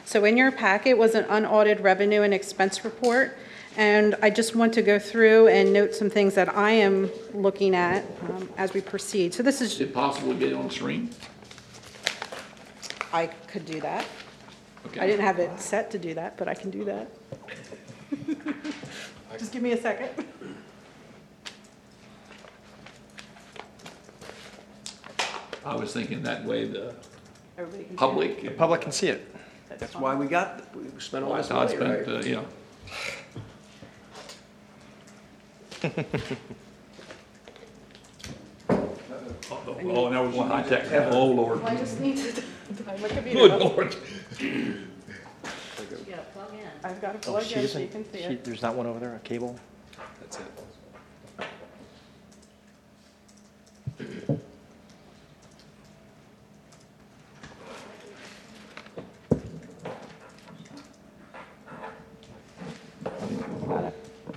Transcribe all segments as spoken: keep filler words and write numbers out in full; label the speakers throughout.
Speaker 1: So in your packet was an unaudited revenue and expense report, and I just want to go through and note some things that I am looking at um, as we proceed. So this
Speaker 2: Is
Speaker 1: is,
Speaker 2: it possible to get it on the screen?
Speaker 1: I could do that.
Speaker 2: Okay.
Speaker 1: I didn't have it set to do that, but I can do that. Just give me a second.
Speaker 2: I was thinking that way the
Speaker 1: Everybody can see it.
Speaker 2: public.
Speaker 3: The public can see it.
Speaker 4: That's why we got, we spent all
Speaker 2: Well,
Speaker 4: this
Speaker 2: Todd
Speaker 4: money, right?
Speaker 2: spent, uh, you know. Oh, now we're going high tech. Oh, Lord.
Speaker 1: I just need to, I look at
Speaker 2: Good
Speaker 1: you.
Speaker 2: Lord.
Speaker 5: You gotta plug in.
Speaker 1: I've got to
Speaker 3: Oh,
Speaker 1: plug
Speaker 3: she
Speaker 1: in so you
Speaker 3: doesn't,
Speaker 1: can see
Speaker 3: she-
Speaker 1: it.
Speaker 3: there's not one over there, a cable?
Speaker 4: That's it.
Speaker 1: Got it.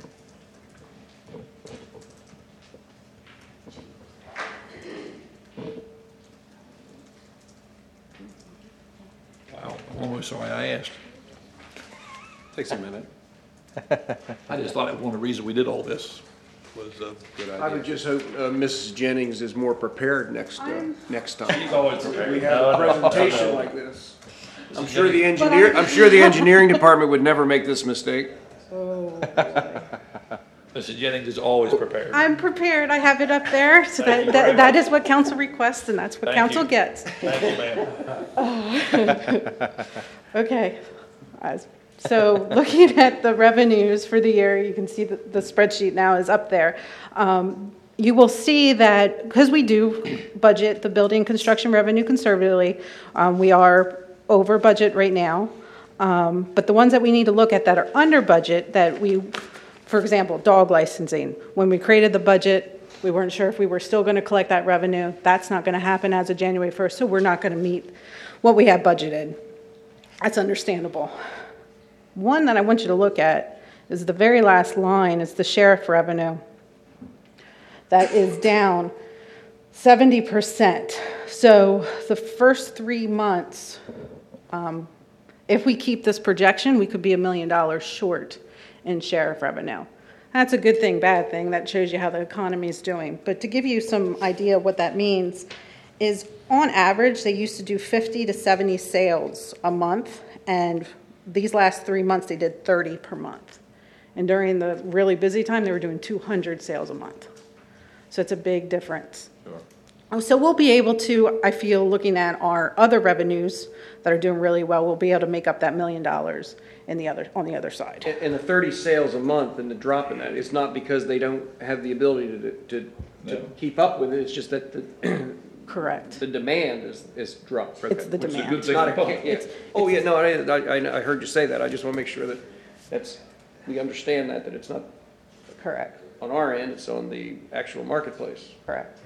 Speaker 2: Wow, I'm almost sorry I asked.
Speaker 4: Takes a minute.
Speaker 2: I just thought that one of the reasons we did all this was, uh,
Speaker 4: Good idea. I would just hope uh, Missus Jennings is more prepared next, uh, next time.
Speaker 2: She's always prepared.
Speaker 4: We have a presentation like this. I'm sure the engineer, I'm sure the engineering department would never make this mistake.
Speaker 2: Missus Jennings is always prepared.
Speaker 1: I'm prepared. I have it up there. So that,
Speaker 2: you
Speaker 1: that,
Speaker 2: very
Speaker 1: that is what council requests and that's what
Speaker 2: Thank
Speaker 1: council
Speaker 2: you.
Speaker 1: gets.
Speaker 2: Thank you, ma'am.
Speaker 1: Okay. As- So looking at the revenues for the year, you can see that the spreadsheet now is up there. Um, You will see that, because we do budget the building construction revenue conservatively, um, we are over budget right now. Um, But the ones that we need to look at that are under budget, that we, for example, dog licensing. When we created the budget, we weren't sure if we were still going to collect that revenue. That's not going to happen as of January first, so we're not going to meet what we have budgeted. That's understandable. One that I want you to look at is the very last line, is the sheriff revenue. That is down seventy percent. So the first three months, um, if we keep this projection, we could be a million dollars short in sheriff revenue. That's a good thing, bad thing. That shows you how the economy is doing. But to give you some idea of what that means is, on average, they used to do fifty to seventy sales a month, and these last three months, they did thirty per month. And during the really busy time, they were doing two hundred sales a month. So it's a big difference.
Speaker 2: Sure.
Speaker 1: Oh, so we'll be able to, I feel, looking at our other revenues that are doing really well, we'll be able to make up that million dollars in the other, on the other side.
Speaker 4: And and the thirty sales a month and the drop in that, it's not because they don't have the ability to, to, to
Speaker 2: No.
Speaker 4: keep up with it, it's just that the,
Speaker 1: Correct.
Speaker 4: the demand is, is dropped.
Speaker 1: It's the
Speaker 2: Which is a
Speaker 1: demand.
Speaker 2: good
Speaker 4: It's
Speaker 2: thing
Speaker 4: not
Speaker 2: for
Speaker 4: a,
Speaker 2: the public.
Speaker 4: yeah. Oh, yeah, no, I, I, I heard you say that, I just want to make sure that that's, we understand that, that it's not
Speaker 1: Correct,
Speaker 4: on our end, it's on the actual marketplace.
Speaker 1: correct.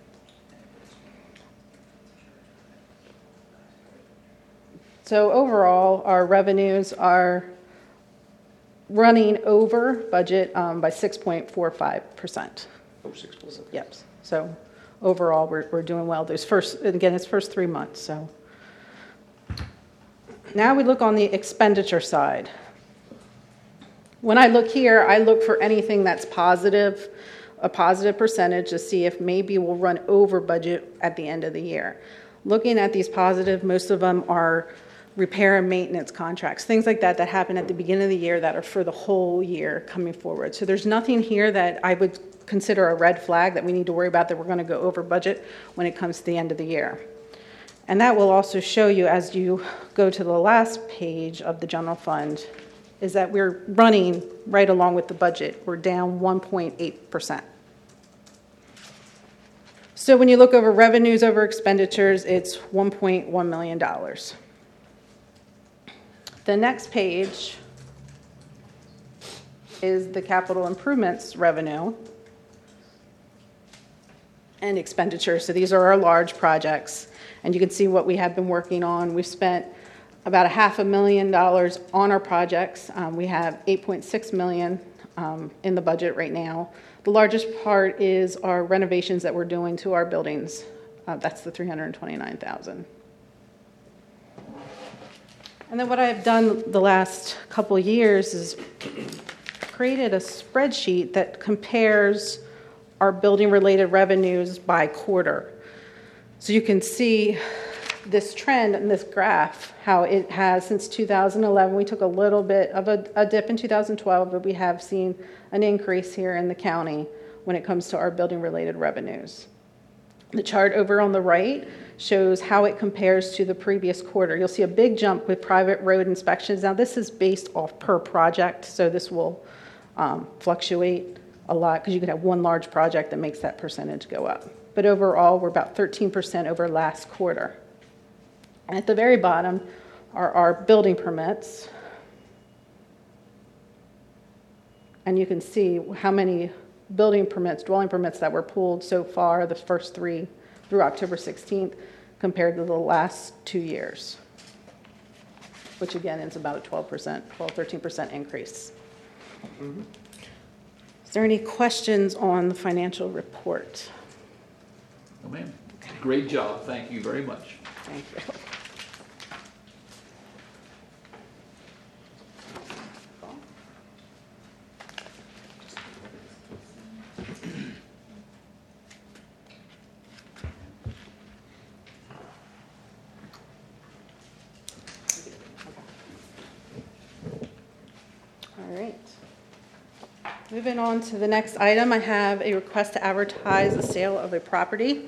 Speaker 1: So overall, our revenues are running over budget um, by six point four five percent.
Speaker 4: Oh, six percent.
Speaker 1: Yep. So overall, we're, we're doing well. Those first, and again, it's first three months, so. Now we look on the expenditure side. When I look here, I look for anything that's positive, a positive percentage, to see if maybe we'll run over budget at the end of the year. Looking at these positive, most of them are repair and maintenance contracts, things like that that happen at the beginning of the year that are for the whole year coming forward. So there's nothing here that I would consider a red flag that we need to worry about that we're going to go over budget when it comes to the end of the year. And that will also show you, as you go to the last page of the general fund, is that we're running right along with the budget. We're down one point eight percent. So when you look over revenues over expenditures, it's one point one million dollars. The next page is the capital improvements revenue and expenditures. So these are our large projects. And you can see what we have been working on. We've spent about a half a million dollars on our projects. Um, we have eight point six million um, in the budget right now. The largest part is our renovations that we're doing to our buildings. Uh, that's the three hundred twenty-nine thousand. And then what I've done the last couple years is created a spreadsheet that compares our building-related revenues by quarter. So you can see this trend in this graph, how it has since two thousand eleven. We took a little bit of a, a dip in two thousand twelve, but we have seen an increase here in the county when it comes to our building-related revenues. The chart over on the right shows how it compares to the previous quarter. You'll see a big jump with private road inspections. Now, this is based off per project, so this will um, fluctuate a lot because you could have one large project that makes that percentage go up. But overall, we're about thirteen percent over last quarter. And at the very bottom are our building permits. And you can see how many building permits, dwelling permits that were pulled so far, the first three through October sixteenth, compared to the last two years, which again is about a twelve percent, twelve, thirteen percent increase. Mm-hmm. Is there any questions on the financial report?
Speaker 2: Oh, ma'am. Great job. Thank you very much.
Speaker 1: Thank you. All right. Moving on to the next item, I have a request to advertise the sale of a property.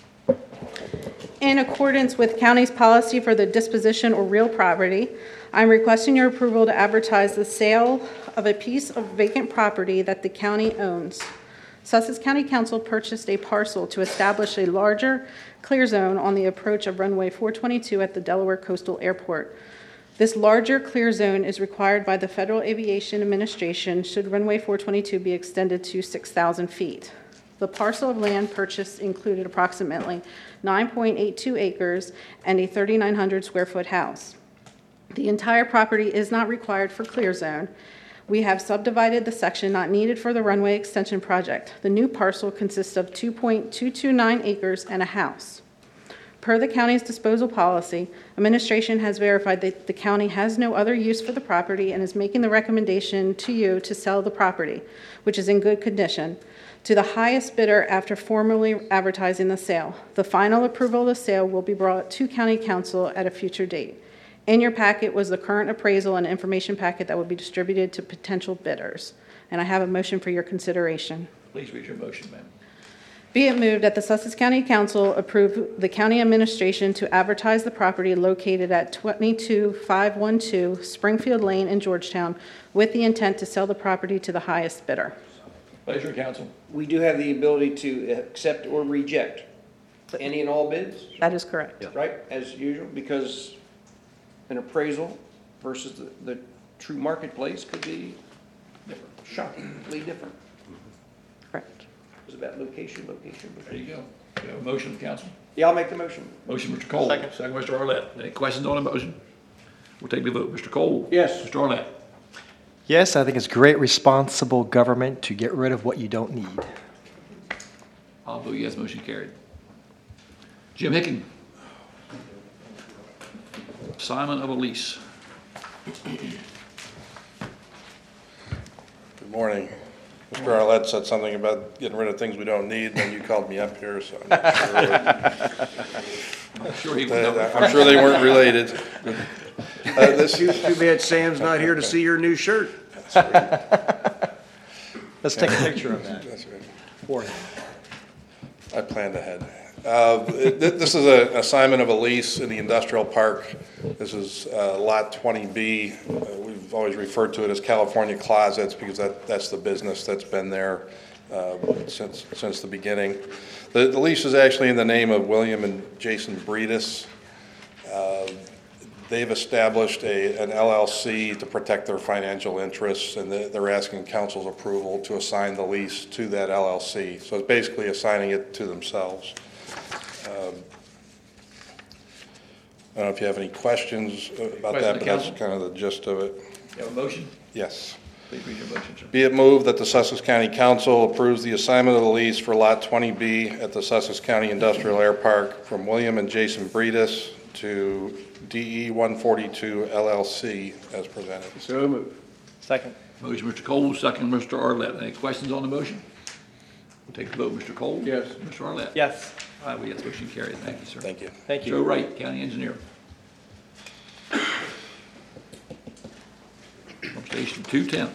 Speaker 1: In accordance with county's policy for the disposition or real property, I'm requesting your approval to advertise the sale of a piece of vacant property that the county owns. Sussex County Council purchased a parcel to establish a larger clear zone on the approach of runway four twenty-two at the Delaware Coastal Airport. This larger clear zone is required by the Federal Aviation Administration should runway four twenty-two be extended to six thousand feet. The parcel of land purchased included approximately nine point eight two acres and a three thousand nine hundred square foot house. The entire property is not required for clear zone. We have subdivided the section not needed for the runway extension project. The new parcel consists of two point two two nine acres and a house. Per the county's disposal policy, administration has verified that the county has no other use for the property and is making the recommendation to you to sell the property, which is in good condition, to the highest bidder after formally advertising the sale. The final approval of the sale will be brought to county council at a future date. In your packet was the current appraisal and information packet that would be distributed to potential bidders. And I have a motion for your consideration.
Speaker 2: Please read your motion, ma'am.
Speaker 1: Be it moved that the Sussex County Council approve the county administration to advertise the property located at twenty-two five twelve Springfield Lane in Georgetown with the intent to sell the property to the highest bidder.
Speaker 2: Pleasure, council.
Speaker 4: We do have the ability to accept or reject any and all bids,
Speaker 1: That is correct.
Speaker 4: right, as usual, because an appraisal versus the, the true marketplace could be shockingly different.
Speaker 1: Correct.
Speaker 4: It's about location, location,
Speaker 2: There
Speaker 4: location.
Speaker 2: you go. We have a motion, council.
Speaker 4: Yeah, I'll make the motion.
Speaker 2: Motion, Mister Cole.
Speaker 3: Second.
Speaker 2: Second, Mister Arlett. Any questions on the motion? We'll take the vote. Mister Cole?
Speaker 4: Yes.
Speaker 2: Mister Arlett?
Speaker 3: Yes, I think it's great responsible government to get rid of what you don't need.
Speaker 2: I'll vote yes, motion carried. Jim Hicken. Assignment of a lease.
Speaker 6: Good morning. Mister Arlett said something about getting rid of things we don't need, then you called me up here, so I'm not sure.
Speaker 2: I'm sure he would know.
Speaker 6: I'm sure they weren't related. Uh, this,
Speaker 4: Too, too bad Sam's not here to see your new shirt.
Speaker 3: Let's take a picture of that.
Speaker 6: that's right.
Speaker 3: For him.
Speaker 6: I planned ahead. Uh, th- This is an assignment of a lease in the industrial park. This is uh, Lot twenty B. Uh, We've always referred to it as California Closets because that, that's the business that's been there uh, since, since the beginning. The, the lease is actually in the name of William and Jason Breedis. Uh, They've established a, an L L C to protect their financial interests, and they- they're asking council's approval to assign the lease to that L L C. So it's basically assigning it to themselves. Um, I don't know if you have any questions about
Speaker 2: Question
Speaker 6: that,
Speaker 2: to
Speaker 6: but that's
Speaker 2: council?
Speaker 6: kind of the gist of it.
Speaker 2: You have a motion?
Speaker 6: Yes.
Speaker 2: Please read your motion, sir.
Speaker 6: Be it moved that the Sussex County Council approves the assignment of the lease for Lot twenty B at the Sussex County Industrial Air Park from William and Jason Breedis to D E one forty-two L L C as presented.
Speaker 4: So move.
Speaker 3: Second.
Speaker 2: Motion, Mister Cole, second, Mister Arlett. Any questions on the motion? We'll take the vote. Mister Cole?
Speaker 4: Yes.
Speaker 2: Mister Arlett?
Speaker 3: Yes.
Speaker 2: Aye, we have motion carried. Thank you, sir.
Speaker 6: Thank you.
Speaker 3: Thank you.
Speaker 2: Joe Wright, County Engineer. From Station two ten.